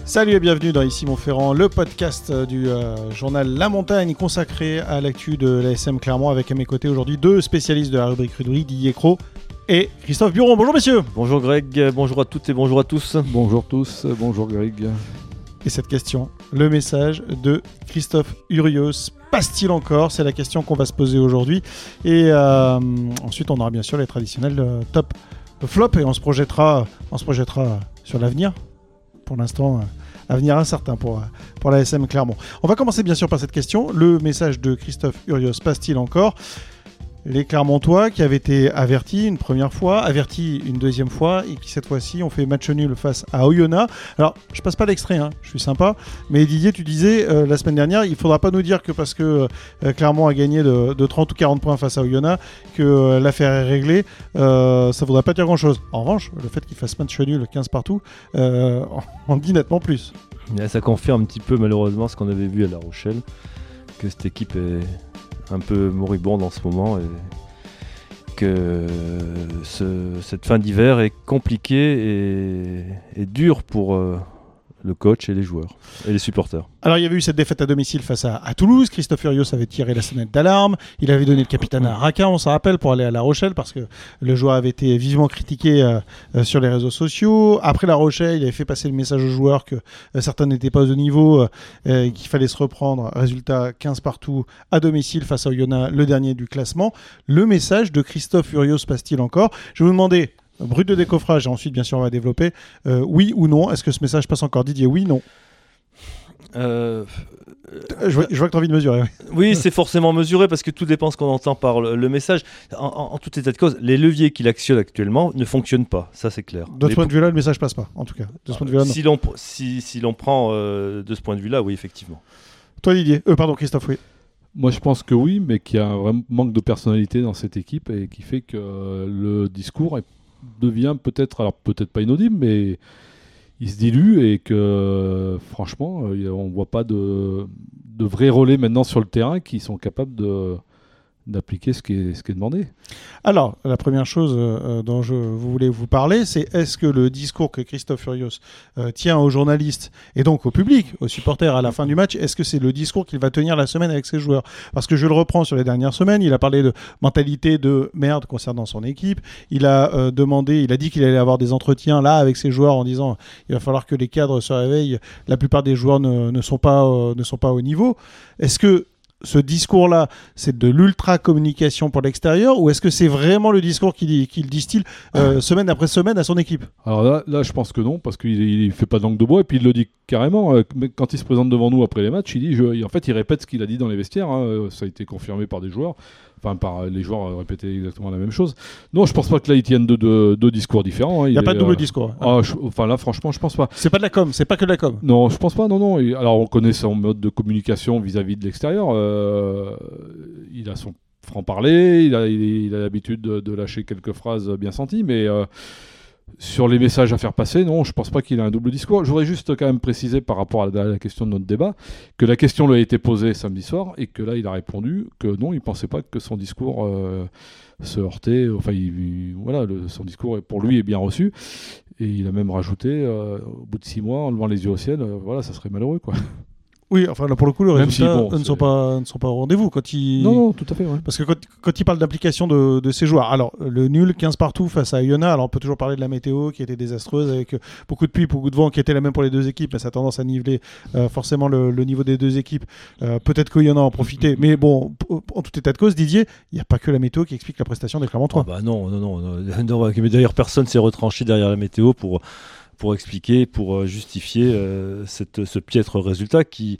Salut et bienvenue dans Ici Montferrand, le podcast du journal La Montagne consacré à l'actu de l'ASM Clermont, avec à mes côtés aujourd'hui deux spécialistes de la rubrique Ruderie, Didier Cros et Christophe Buron. Bonjour messieurs. Bonjour Greg, bonjour à toutes et bonjour à tous. Bonjour tous, bonjour Greg. Et cette question, le message de Christophe Urios, passe-t-il encore? C'est la question qu'on va se poser aujourd'hui. Et ensuite on aura bien sûr les traditionnels top flop et on se projettera sur l'avenir. Pour l'instant, avenir incertain pour la SM Clermont. On va commencer bien sûr par cette question. Le message de Christophe Urios passe-t-il encore? Les Clermontois qui avaient été avertis une première fois, avertis une deuxième fois et qui cette fois-ci ont fait match nul face à Oyonnax. Alors, je passe pas l'extrait, je suis sympa. Mais Didier, tu disais la semaine dernière, il faudra pas nous dire que parce que Clermont a gagné de 30 ou 40 points face à Oyonnax que l'affaire est réglée. Ça voudrait pas dire grand-chose. En revanche, le fait qu'il fasse match nul 15 partout, on dit nettement plus. Et ça confirme un petit peu malheureusement ce qu'on avait vu à La Rochelle, que cette équipe est un peu moribonde en ce moment et que cette fin d'hiver est compliquée et dure pour le coach et les joueurs et les supporters. Alors il y avait eu cette défaite à domicile face à Toulouse. Christophe Urios avait tiré la sonnette d'alarme. Il avait donné le capitaine à Raka, on s'en rappelle, pour aller à La Rochelle parce que le joueur avait été vivement critiqué sur les réseaux sociaux. Après La Rochelle, il avait fait passer le message aux joueurs que certains n'étaient pas au niveau, qu'il fallait se reprendre. Résultat 15 partout à domicile face à Oyonnax, le dernier du classement. Le message de Christophe Urios passe-t-il encore? Je vais vous demander, brut de décoffrage, et ensuite bien sûr on va développer, oui ou non, est-ce que ce message passe encore? Didier, oui, non? Je vois que tu as envie de mesurer. Oui, c'est forcément mesuré parce que tout dépend ce qu'on entend par le message. En tout état de cause, les leviers qu'il actionne actuellement ne fonctionnent pas, ça c'est clair. De ce point de vue-là, le message passe pas, en tout cas. De ce point de vue-là, non. Si l'on prend de ce point de vue-là, oui, effectivement. Toi Didier, pardon Christophe, oui. Moi je pense que oui, mais qu'il y a un vrai manque de personnalité dans cette équipe et qui fait que le discours devient peut-être pas inaudible, mais il se dilue et que franchement on voit pas de vrais relais maintenant sur le terrain qui sont capables d'appliquer ce qui est demandé. Alors, la première chose dont je voulais vous parler, c'est est-ce que le discours que Christophe Urios tient aux journalistes et donc au public, aux supporters à la fin du match, est-ce que c'est le discours qu'il va tenir la semaine avec ses joueurs? Parce que je le reprends sur les dernières semaines, il a parlé de mentalité de merde concernant son équipe, il a dit qu'il allait avoir des entretiens là avec ses joueurs en disant il va falloir que les cadres se réveillent, la plupart des joueurs ne sont pas au niveau. Est-ce que ce discours-là, c'est de l'ultra-communication pour l'extérieur ou est-ce que c'est vraiment le discours qu'il distille semaine après semaine à son équipe? Alors là, je pense que non, parce qu'il ne fait pas de langue de bois et puis il le dit carrément. Mais quand il se présente devant nous après les matchs, il répète ce qu'il a dit dans les vestiaires. Ça a été confirmé par des joueurs. Enfin, par les joueurs répétaient exactement la même chose. Non, je pense pas que là, ils tiennent deux discours différents. Il n'y a pas de double discours. Là, franchement, je pense pas. C'est pas de la com, c'est pas que de la com. Non, je pense pas, non. Alors, on connaît son mode de communication vis-à-vis de l'extérieur. Il a son franc-parler, il a l'habitude de lâcher quelques phrases bien senties, mais sur les messages à faire passer, non, je pense pas qu'il ait un double discours. Je voudrais juste quand même préciser par rapport à la question de notre débat que la question lui a été posée samedi soir et que là il a répondu que non, il pensait pas que son discours se heurtait. Enfin, son discours pour lui est bien reçu et il a même rajouté au bout de 6 mois en levant les yeux au ciel, ça serait malheureux quoi. Oui, enfin là pour le coup, les résultats ne sont pas au rendez-vous quand il... Non, tout à fait. Ouais. Parce que quand il parle d'implication de ses joueurs, alors le nul 15 partout face à Oyonnax, alors on peut toujours parler de la météo qui était désastreuse avec beaucoup de pluie, beaucoup de vent, qui était la même pour les deux équipes, mais ça a tendance à niveler forcément le niveau des deux équipes. Peut-être qu'Oyonnax en profitait, mais bon, en tout état de cause, Didier, il n'y a pas que la météo qui explique la prestation des Clermontois. Non, mais d'ailleurs personne s'est retranché derrière la météo pour expliquer, pour justifier ce piètre résultat qui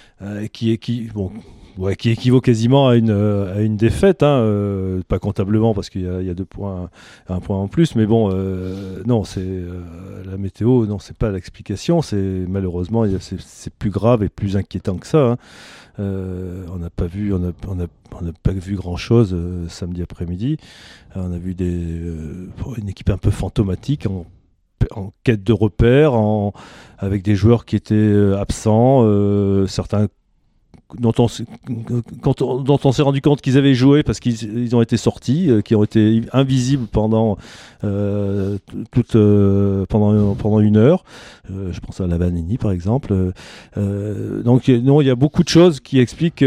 équivaut quasiment à une défaite, pas comptablement parce qu'il y a 2 points, 1 point en plus, mais bon, non, c'est la météo, non, c'est pas l'explication, c'est malheureusement c'est plus grave et plus inquiétant que ça. On n'a pas vu grand chose samedi après-midi. On a vu une équipe un peu fantomatique en quête de repères, avec des joueurs qui étaient absents, certains dont on s'est rendu compte qu'ils avaient joué parce qu'ils ont été sortis, qui ont été invisibles pendant pendant une heure. Je pense à Lavanini par exemple. Donc non, il y a beaucoup de choses qui expliquent,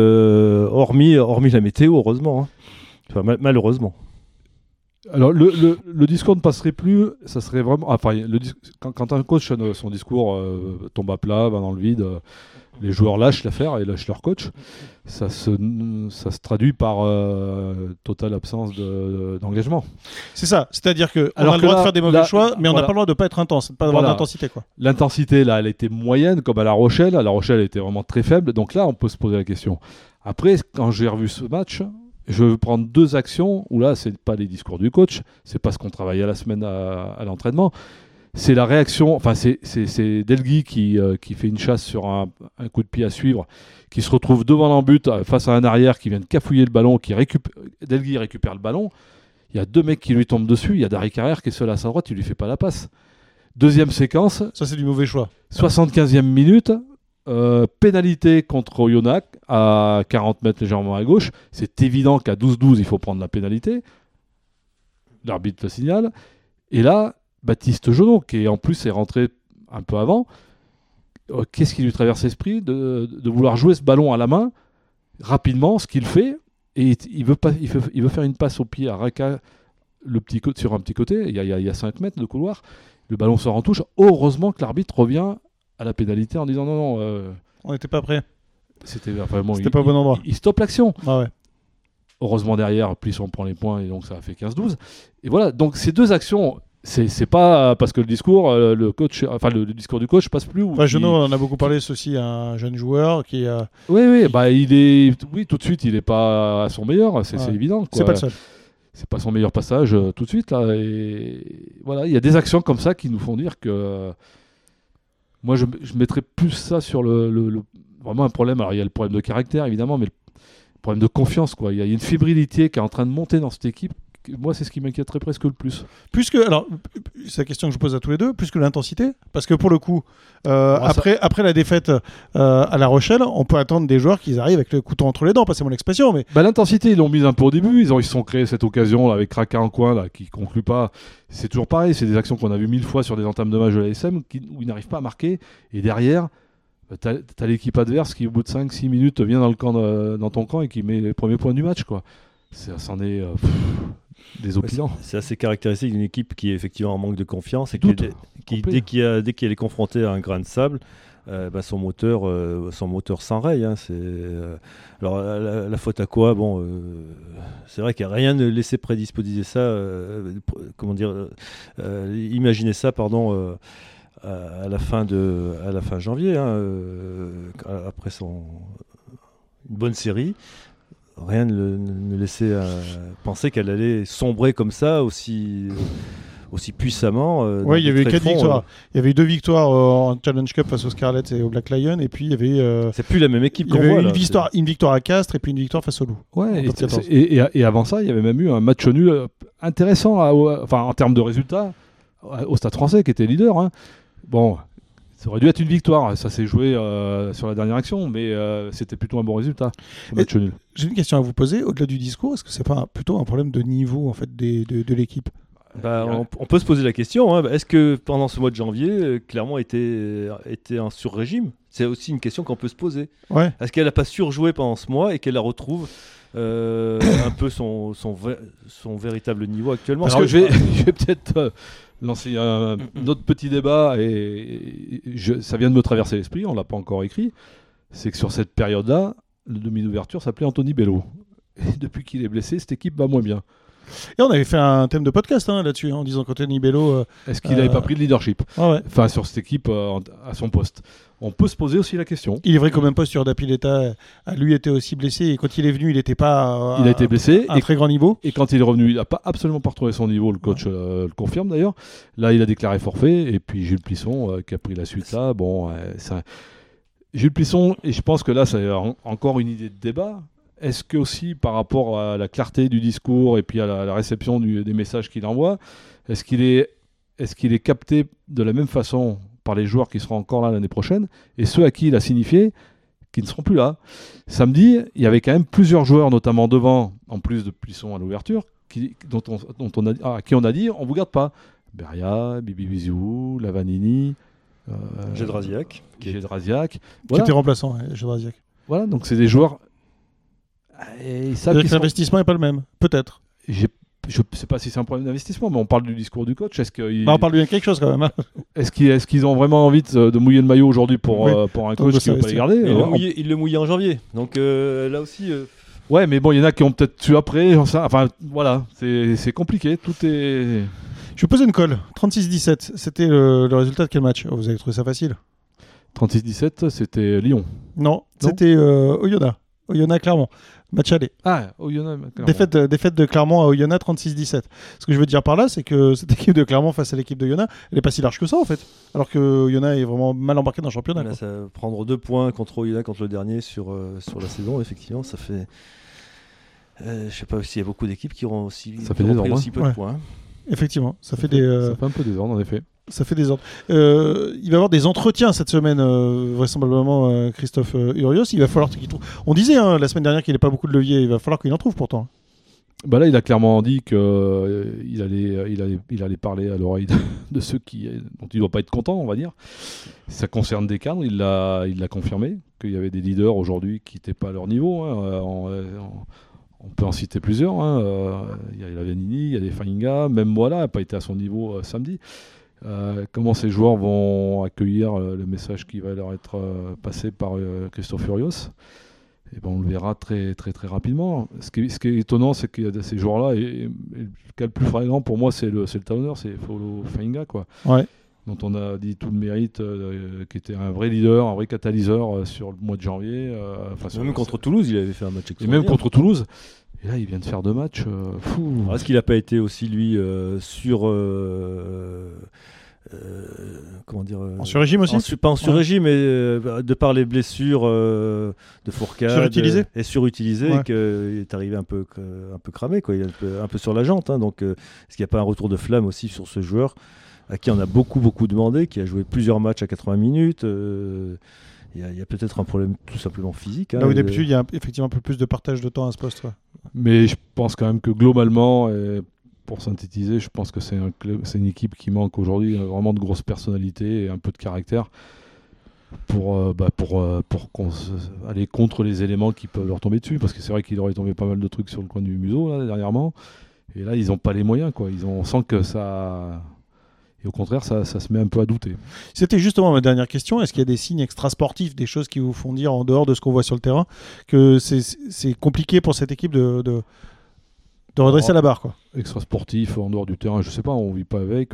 hormis la météo, heureusement. Hein. Enfin, malheureusement. Alors le discours ne passerait plus, ça serait vraiment. Enfin, quand un coach, son discours tombe à plat, va dans le vide, les joueurs lâchent l'affaire et lâchent leur coach. Ça se traduit par totale absence d'engagement. C'est ça, c'est-à-dire qu'on a le droit de faire des mauvais choix, mais on n'a pas le droit de ne pas être intense, de ne pas avoir d'intensité. Quoi. L'intensité, là, elle était moyenne, comme à La Rochelle. À La Rochelle, elle était vraiment très faible. Donc là, on peut se poser la question. Après, quand j'ai revu ce match, je veux prendre deux actions où là, c'est pas les discours du coach, c'est pas ce qu'on travaillait la semaine à l'entraînement. C'est la réaction, enfin c'est Delguy qui fait une chasse sur un coup de pied à suivre, qui se retrouve devant l'embut face à un arrière qui vient de cafouiller le ballon, Delguy récupère le ballon, il y a deux mecs qui lui tombent dessus, il y a Darry Carrère qui est seul à sa droite, il lui fait pas la passe. Deuxième séquence. Ça c'est du mauvais choix. 75e minute, pénalité contre Oyonnax à 40 mètres légèrement à gauche. C'est évident qu'à 12-12 il faut prendre la pénalité. L'arbitre le signale. Et là, Baptiste Jonot, qui en plus est rentré un peu avant, qu'est-ce qui lui traverse l'esprit de vouloir jouer ce ballon à la main rapidement, ce qu'il fait, et il veut faire une passe au pied à Raka sur un petit côté, il y a 5 mètres de couloir, le ballon sort en touche. Heureusement que l'arbitre revient à la pénalité en disant non, on n'était pas prêt. C'était pas au bon endroit. Il stoppe l'action. Ah ouais. Heureusement derrière, Plisson prend les points et donc ça a fait 15-12. Et voilà, donc ces deux actions, c'est pas parce que le discours, le discours du coach passe plus. Jonot, on en a beaucoup parlé, c'est aussi un jeune joueur qui a. Oui, tout de suite, il est pas à son meilleur, c'est évident. Quoi. C'est pas le seul. C'est pas son meilleur passage tout de suite là. Et voilà, il y a des actions comme ça qui nous font dire que. Moi, je mettrais plus ça sur vraiment un problème. Alors, il y a le problème de caractère, évidemment, mais le problème de confiance, quoi. Il y a une fébrilité qui est en train de monter dans cette équipe. Moi, c'est ce qui m'inquiéterait presque le plus. Alors, c'est la question que je pose à tous les deux, plus que l'intensité. Parce que pour le coup, après la défaite à La Rochelle, on peut attendre des joueurs qui arrivent avec le couteau entre les dents, passez mon expression. Mais... l'intensité, ils l'ont mise un peu au début. Ils se sont créés cette occasion là, avec Raka en coin là, qui ne conclut pas. C'est toujours pareil. C'est des actions qu'on a vues 1000 fois sur des entames de match de l'ASM où ils n'arrivent pas à marquer. Et derrière, t'as l'équipe adverse qui, au bout de 5-6 minutes, vient dans ton camp et qui met les premiers points du match. Quoi. C'en est... désopilant. C'est assez caractéristique d'une équipe qui est effectivement en manque de confiance et qui dès qu'elle est confrontée à un grain de sable, son moteur s'enraye. Hein, alors la faute à quoi ? Bon, c'est vrai qu'il n'y a rien de laissé prédisposer ça. Imaginer ça, pardon. À la fin janvier, hein, après une bonne série. Rien ne laissait penser qu'elle allait sombrer comme ça aussi puissamment. Oui, il y avait eu 4 victoires. Il y avait eu 2 victoires en Challenge Cup face aux Scarlets et aux Black Lions, et puis il y avait. C'est plus la même équipe qu'on voit. Il y avait une victoire à Castres et puis une victoire face aux Loups. Ouais. Et avant ça, il y avait même eu un match nul intéressant, en termes de résultats, au Stade Français qui était leader. Hein. Bon. Ça aurait dû être une victoire, ça s'est joué sur la dernière action, mais c'était plutôt un bon résultat, ce match nul. J'ai une question à vous poser, au-delà du discours, est-ce que c'est pas plutôt un problème de niveau en fait, de l'équipe ? On peut se poser la question, hein. Est-ce que pendant ce mois de janvier, Clermont était en sur-régime ? C'est aussi une question qu'on peut se poser. Ouais. Est-ce qu'elle n'a pas surjoué pendant ce mois et qu'elle la retrouve un peu son véritable niveau actuellement ? Parce que je vais peut-être... lancer un autre petit débat, et ça vient de me traverser l'esprit, on ne l'a pas encore écrit, c'est que sur cette période-là, le demi d'ouverture s'appelait Anthony Bello. Et depuis qu'il est blessé, cette équipe va moins bien. Et on avait fait un thème de podcast là-dessus, en disant qu'Anthony Bello... Est-ce qu'il n'avait pas pris le leadership ouais. Enfin, sur cette équipe à son poste. On peut se poser aussi la question. Il est vrai qu'au même poste, Dapileta, lui, était aussi blessé, et quand il est venu, il n'était pas il a été blessé à un très grand niveau. Et quand il est revenu, il n'a absolument pas retrouvé son niveau, le coach le confirme d'ailleurs. Là, il a déclaré forfait, et puis Jules Plisson qui a pris la suite là. Bon, Jules Plisson, et je pense que là, c'est encore une idée de débat. Est-ce que aussi par rapport à la clarté du discours et puis à la réception des messages qu'il envoie, est-ce qu'il est capté de la même façon par les joueurs qui seront encore là l'année prochaine et ceux à qui il a signifié qui ne seront plus là. Samedi, il y avait quand même plusieurs joueurs, notamment devant, en plus de Plisson à l'ouverture, à qui on a dit on vous garde pas. Beria, Bibi Biziou, Lavanini, Gedrasiak. Gedrasiak. Qui Voilà. était remplaçant, Gedrasiak. Voilà, donc c'est des joueurs. Et ça, C'est-à-dire que l'investissement n'est pas le même, peut-être. je ne sais pas si c'est un problème d'investissement, mais on parle du discours du coach. On parle bien de quelque chose quand même. Hein. Est-ce qu'ils ont vraiment envie de mouiller le maillot aujourd'hui pour un coach qui ne veut pas les garder Il le mouillait en janvier. Donc là aussi. Ouais, mais bon, il y en a qui ont peut-être tué après. Enfin, voilà, c'est compliqué. Tout est. Je vais poser une colle. 36-17, c'était le résultat de quel match? Vous avez trouvé ça facile? 36-17, c'était Lyon. Non, c'était Oyonnax. Oyonnax Clermont. Match aller. Ah, Oyonnax. Clermont. Défaite de Clermont à Oyonnax 36-17. Ce que je veux dire par là, c'est que cette équipe de Clermont face à l'équipe de Oyonnax, elle est pas si large que ça en fait. Alors que Oyonnax est vraiment mal embarqué dans le championnat. Là, ça, prendre 2 points contre Oyonnax, contre le dernier sur la saison, effectivement, ça fait. Je sais pas s'il y a beaucoup d'équipes qui auront aussi, pris aussi peu de points. Effectivement, ça fait un peu désordre en effet. Ça fait des ordres. Il va y avoir des entretiens cette semaine, vraisemblablement, Christophe Urios. Il va falloir qu'il trouve. On disait la semaine dernière qu'il n'avait pas beaucoup de levier. Il va falloir qu'il en trouve pourtant. Bah là, il a clairement dit qu'il allait parler à l'oreille de ceux dont il ne doit pas être content, on va dire. Ça concerne des cadres, il l'a confirmé, qu'il y avait des leaders aujourd'hui qui n'étaient pas à leur niveau. On peut en citer plusieurs. Il y a Lavanini, il y a des Fainga, même Moala n'a pas été à son niveau samedi. Comment ces joueurs vont accueillir le message qui va leur être passé par Christophe Urios, et ben on le verra très, très, très rapidement. Ce qui est étonnant, c'est qu'il y a ces joueurs-là, et le cas le plus flagrant pour moi, c'est le talonneur, c'est Folo Fainga, quoi. Ouais. Dont on a dit tout le mérite, qui était un vrai leader, un vrai catalyseur sur le mois de janvier. Même contre Toulouse, il avait fait un match extraordinaire. Et même contre Toulouse. Et là, il vient de faire 2 matchs. Est-ce qu'il n'a pas été aussi, lui, comment dire, en sur-régime aussi pas en sur-régime, mais de par les blessures de Fourcade surutilisé, qu'il est arrivé un peu cramé, quoi. Il est un peu sur la jante. Donc, est-ce qu'il n'y a pas un retour de flamme aussi sur ce joueur à qui on a beaucoup demandé, qui a joué plusieurs matchs à 80 minutes il y a peut-être un problème tout simplement physique. Là où d'habitude, il y a effectivement un peu plus de partage de temps à ce poste. Ouais. Mais je pense quand même que globalement, pour synthétiser, je pense que c'est une équipe qui manque aujourd'hui vraiment de grosses personnalités et un peu de caractère pour aller contre les éléments qui peuvent leur tomber dessus. Parce que c'est vrai qu'il aurait tombé pas mal de trucs sur le coin du museau là, dernièrement. Et là, ils n'ont pas les moyens, quoi. On sent que ça... Et au contraire, ça se met un peu à douter. C'était justement ma dernière question. Est-ce qu'il y a des signes extrasportifs, des choses qui vous font dire, en dehors de ce qu'on voit sur le terrain, que c'est compliqué pour cette équipe de redresser la barre, quoi? Extrasportif, en dehors du terrain, je sais pas, on vit pas avec.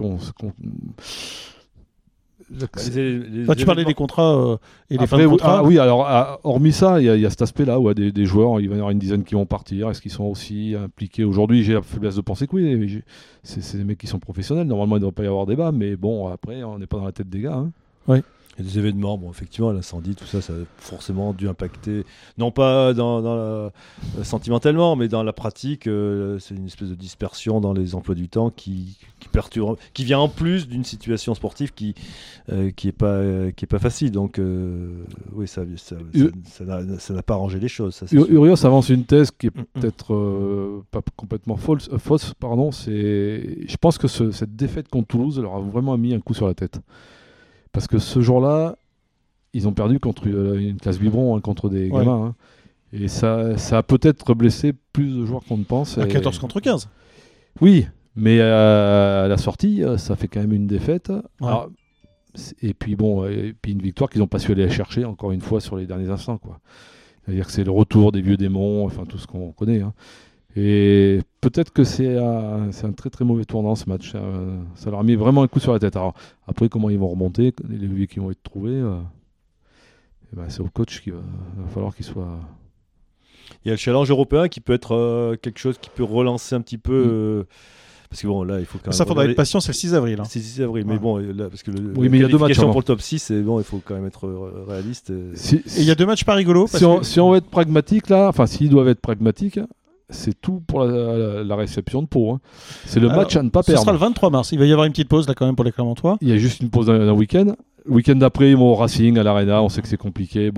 Tu parlais des contrats et des fins de contrat. Oui, alors hormis ça, il y a cet aspect-là où des joueurs, il va y avoir une dizaine qui vont partir. Est-ce qu'ils sont aussi impliqués aujourd'hui? J'ai la faiblesse de penser que oui, mais c'est des mecs qui sont professionnels. Normalement, il ne devrait pas y avoir débat, mais bon, après, on n'est pas dans la tête des gars. Oui. Il y a des événements, effectivement, l'incendie, tout ça, ça a forcément dû impacter, non pas sentimentalement, mais dans la pratique. C'est une espèce de dispersion dans les emplois du temps qui perturbe, qui vient en plus d'une situation sportive qui est pas facile. Donc, oui, ça n'a pas arrangé les choses. Urios avance une thèse qui est peut-être pas complètement fausse. Je pense que cette défaite contre Toulouse leur a vraiment mis un coup sur la tête. Parce que ce jour-là, ils ont perdu contre une classe biberon, contre des gamins. Et ça a peut-être blessé plus de joueurs qu'on ne pense. À 14 contre 15. Oui, mais à la sortie, ça fait quand même une défaite. Ouais. Alors, et puis une victoire qu'ils n'ont pas su aller chercher, encore une fois, sur les derniers instants, quoi. C'est-à-dire que c'est le retour des vieux démons, enfin tout ce qu'on connaît. Et peut-être que c'est un très très mauvais tournant ce match. Ça leur a mis vraiment un coup sur la tête. Alors, après, comment ils vont remonter, les leviers qui vont être trouvés, c'est au coach qu'il va falloir qu'il soit... Il y a le challenge européen qui peut être quelque chose qui peut relancer un petit peu... Parce que bon, là, il faut quand même... Ça, faudra être patient, c'est le 6 avril. C'est le 6 avril, mais bon, là, parce que mais il y a 2 matchs pour le top 6, et bon, il faut quand même être réaliste. Et il y a 2 matchs pas rigolos. Si on veut être pragmatique, là, enfin, s'ils doivent être pragmatiques... C'est tout pour la réception de Pau. C'est le match à ne pas perdre. Ce sera le 23 mars. Il va y avoir une petite pause là quand même pour les Clermontois. Il y a juste une pause d'un week-end. Le week-end d'après, ils vont au Racing à l'Arena. On sait que c'est compliqué. Bon,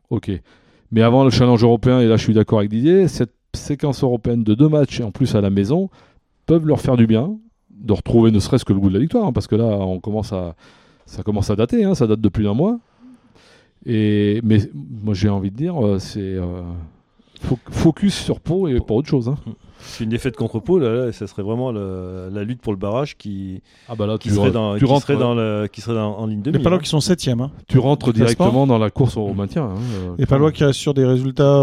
ok. Mais avant le challenge européen, et là je suis d'accord avec Didier, cette séquence européenne de 2 matchs, et en plus à la maison, peuvent leur faire du bien, de retrouver ne serait-ce que le goût de la victoire, hein, parce que là, ça commence à dater, hein, ça date depuis 1 mois. Mais moi j'ai envie de dire, c'est focus sur Pau et pas autre chose. Hein. C'est une défaite contre Pau, là, ça serait vraiment la lutte pour le barrage qui serait en ligne de Les mire. Palois qui sont 7e. Hein. Tu rentres directement dans la course au maintien. Les Palois qui restent sur des résultats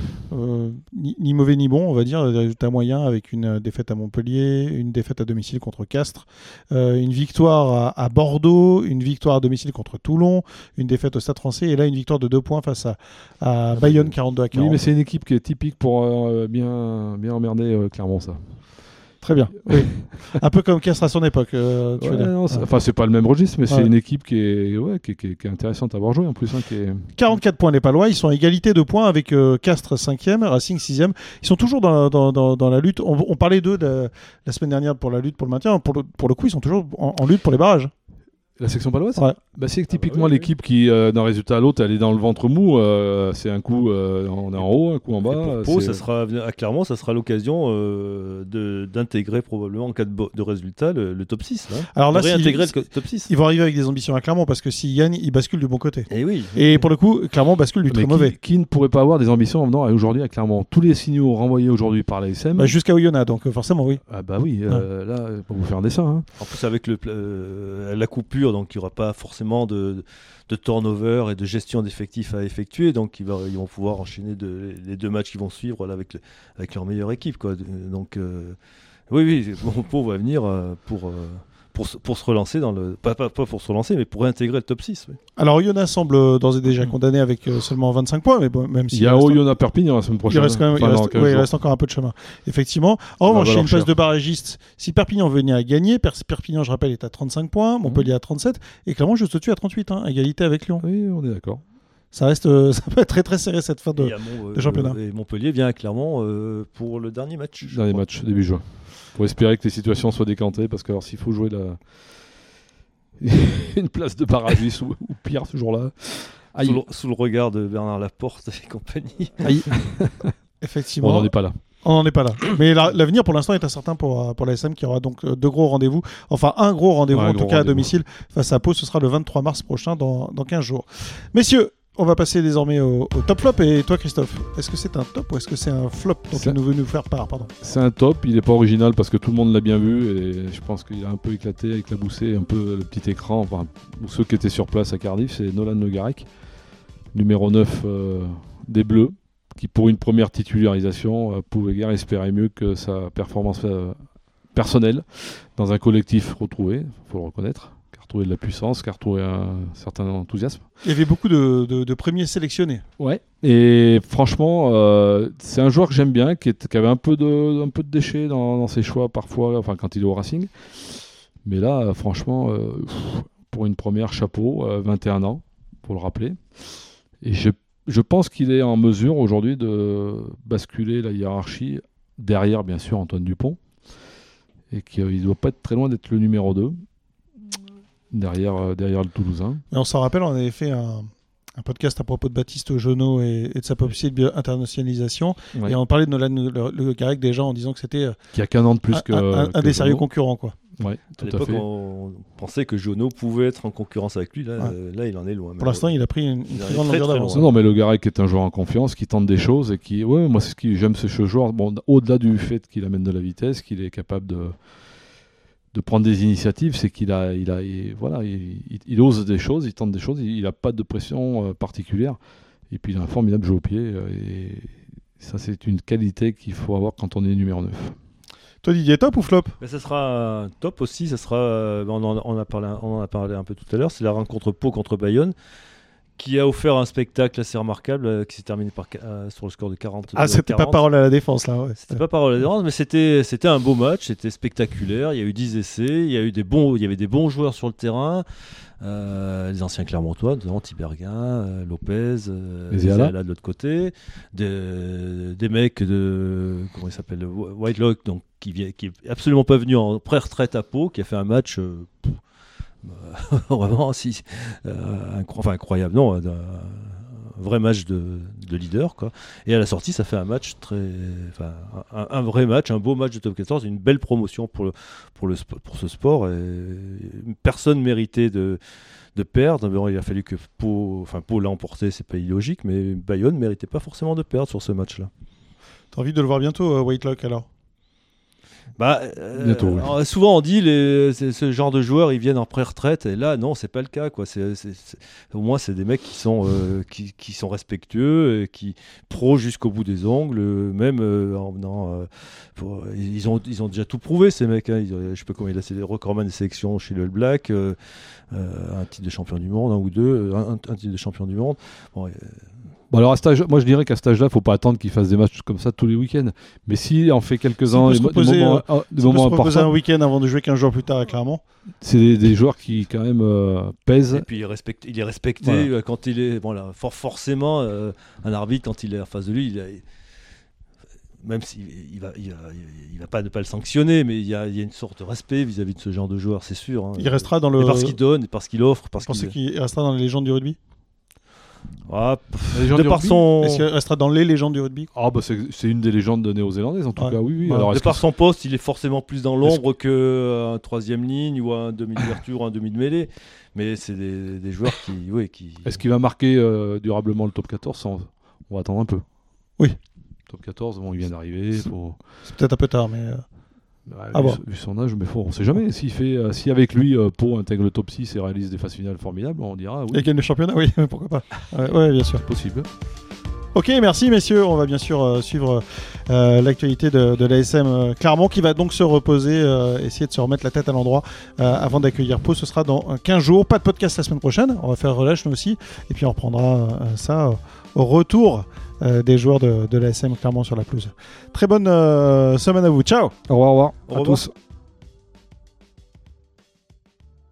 ni mauvais ni bons, on va dire, des résultats moyens, avec une défaite à Montpellier, une défaite à domicile contre Castres, une victoire à Bordeaux, une victoire à domicile contre Toulon, une défaite au Stade Français, et là une victoire de 2 points face à Bayonne, 42-40. Oui, mais c'est une équipe qui est typique pour bien emmerder Clermont, ça. Très bien. Oui. Un peu comme Castres à son époque. C'est pas le même registre, mais c'est une équipe qui est intéressante à voir jouer en plus. Hein, 44 points les Palois, ils sont à égalité de points avec Castres 5e, Racing 6e. Ils sont toujours dans la lutte. On parlait d'eux la semaine dernière pour la lutte pour le maintien. Pour le coup, ils sont toujours en lutte pour les barrages. La section paloise, ouais. C'est typiquement l'équipe qui, d'un résultat à l'autre, elle est dans le ventre mou. C'est un coup, on est en haut, un coup en bas. Pour Pau, clairement, ça sera l'occasion d'intégrer probablement en cas de résultat le top 6. Là. Alors là, le top 6. Ils vont arriver avec des ambitions à Clermont, parce que s'ils gagnent, ils basculent du bon côté. Et oui. Et pour le coup, Clermont bascule du très mauvais. Qui ne pourrait pas avoir des ambitions en venant aujourd'hui à Clermont? Tous les signaux renvoyés aujourd'hui par la SM. Jusqu'à Oyonnax, donc forcément, oui. Ah bah oui, là, pour vous faire un dessin. Hein. En plus, avec la coupure, donc il n'y aura pas forcément de turnover et de gestion d'effectifs à effectuer, donc ils vont pouvoir enchaîner les 2 matchs qui vont suivre là, avec leur meilleure équipe, quoi. Donc oui, Pau va venir pour se relancer pas pour se relancer, mais pour réintégrer le top 6. Oui. Alors Oyonnax semble d'ores et déjà condamné avec seulement 25 points, mais bon, même si il y a Oyonnax Perpignan la semaine prochaine. Il reste encore un peu de chemin, effectivement. En revanche, il y a une place de barragiste. Si Perpignan venait à gagner, Perpignan, je rappelle, est à 35 points, Montpellier à 37, et Clermont juste au-dessus à 38, égalité avec Lyon. Oui, on est d'accord. Ça peut être très très serré cette fin de championnat. Et Montpellier vient à Clermont pour le dernier match. Début juin. Pour espérer que les situations soient décantées, parce que alors, s'il faut jouer une place de barragiste ou pire ce jour-là, sous le regard de Bernard Laporte et compagnie. Effectivement. On n'en est pas là. On n'en est pas là. Mais l'avenir pour l'instant est incertain pour la SM, qui aura donc 2 gros rendez-vous. Enfin, un gros rendez-vous en tout cas à domicile face à Pau. Ce sera le 23 mars prochain, dans 15 jours. Messieurs, on va passer désormais au top flop. Et toi, Christophe, est-ce que c'est un top ou est-ce que c'est un flop dont tu veux nous faire part? C'est un top. Il n'est pas original parce que tout le monde l'a bien vu. Et je pense qu'il a un peu éclaté avec la boussée, un peu le petit écran. Enfin, pour ceux qui étaient sur place à Cardiff, c'est Nolan Le Garec, numéro 9 des Bleus, qui pour une première titularisation pouvait guère espérer mieux que sa performance personnelle dans un collectif retrouvé, il faut le reconnaître. Retrouver de la puissance, qui a retrouvé un certain enthousiasme. Il y avait beaucoup de premiers sélectionnés. Ouais. Et franchement, c'est un joueur que j'aime bien, qui avait un peu de déchets dans ses choix parfois, enfin quand il est au Racing. Mais là, franchement, pour une première, chapeau, 21 ans, pour le rappeler. Et je pense qu'il est en mesure aujourd'hui de basculer la hiérarchie derrière, bien sûr, Antoine Dupont. Et qu'il ne doit pas être très loin d'être le numéro 2. Derrière le Toulousain. Mais on s'en rappelle, on avait fait un podcast à propos de Baptiste Jonot et de sa possible internationalisation. Ouais. Et on parlait de Nolan Le Garec déjà en disant que c'était qui a qu'un an de plus un des sérieux concurrents, quoi. Ouais, à l'époque, on pensait que Jonot pouvait être en concurrence avec lui. Là, il en est loin. Pour l'instant, il a pris une très grande longueur d'avance. Non, mais Le Garec est un joueur en confiance qui tente des choses et qui, moi, c'est ce que j'aime ce joueur. Bon, au-delà du fait qu'il amène de la vitesse, qu'il est capable de prendre des initiatives, c'est qu'il il ose des choses, il tente des choses, il n'a pas de pression particulière. Et puis il a un formidable jeu au pied. Et ça, c'est une qualité qu'il faut avoir quand on est numéro 9. Toi, Didier, top ou flop? Ça sera un top aussi. Ça sera, on en a parlé un peu tout à l'heure. C'est la rencontre Pau contre Bayonne, qui a offert un spectacle assez remarquable, qui s'est terminé sur le score de 40. C'était 40. Pas parole à la défense, là. Ouais. C'était pas parole à la défense, mais c'était un beau match, c'était spectaculaire. Il y a eu 10 essais, il y avait des bons joueurs sur le terrain. Les anciens Clermontois, notamment Tiberghien, Lopez, Zéala de l'autre côté. Des mecs de. Comment il s'appelle, Whitelock, donc, qui est absolument pas venu en pré-retraite à Pau, qui a fait un match. Vraiment, incroyable, non, vrai match de leader, quoi. Et à la sortie, ça fait un match un vrai match, un beau match de top 14, une belle promotion pour ce sport. Et personne méritait de perdre. Bon, il a fallu que Pau l'a emporté, c'est pas illogique, mais Bayonne ne méritait pas forcément de perdre sur ce match-là. T'as envie de le voir bientôt, Whitelock, alors? Bientôt, oui. Souvent on dit ce genre de joueurs ils viennent en pré-retraite, et là non, c'est pas le cas, quoi. Au moins c'est des mecs qui sont respectueux et qui pro jusqu'au bout des ongles, même en venant ils ont déjà tout prouvé, ces mecs, hein. Je sais pas combien il a, c'est des recordman des sélections chez le All Black, un titre de champion du monde, un ou deux, un titre de champion du monde. Bon, alors moi je dirais qu'à cet âge-là, il ne faut pas attendre qu'il fasse des matchs comme ça tous les week-ends. Mais si en fait quelques-uns, des moments importants, un week-end avant de jouer 15 jours plus tard, clairement. C'est des joueurs qui quand même pèsent. Et puis il est respecté, voilà. Quand il est forcément un arbitre, quand il est en face de lui, même s'il va pas ne pas le sanctionner, mais il y a une sorte de respect vis-à-vis de ce genre de joueur, c'est sûr, hein. Il restera dans le. Et parce qu'il donne, et parce qu'il offre, Vous pensez qu'il restera dans les légendes du rugby? Est-ce qu'il restera dans les légendes du rugby? C'est une des légendes néo-zélandaises en tout cas, oui. Ouais. Alors, de par son poste, il est forcément plus dans l'ombre qu'un troisième ligne ou un demi d'ouverture, un demi de mêlée. Mais c'est des joueurs qui... Est-ce qu'il va marquer durablement le top 14? On va attendre un peu. Oui. Top 14, il vient d'arriver. C'est peut-être un peu tard, mais... vu son âge, mais on ne sait jamais. Si avec lui, Pau intègre le top 6 et réalise des phases finales formidables, on dira oui. Et gagne le championnat, oui, pourquoi pas. Ouais, bien sûr. Possible. Ok, merci messieurs. On va bien sûr suivre l'actualité de l'ASM Clermont qui va donc se reposer, essayer de se remettre la tête à l'endroit avant d'accueillir Pau. Ce sera dans 15 jours. Pas de podcast la semaine prochaine. On va faire relâche nous aussi. Et puis on reprendra ça au retour des joueurs de l'ASM Clermont sur la pelouse. Très bonne semaine à vous. Ciao. Au revoir à tous.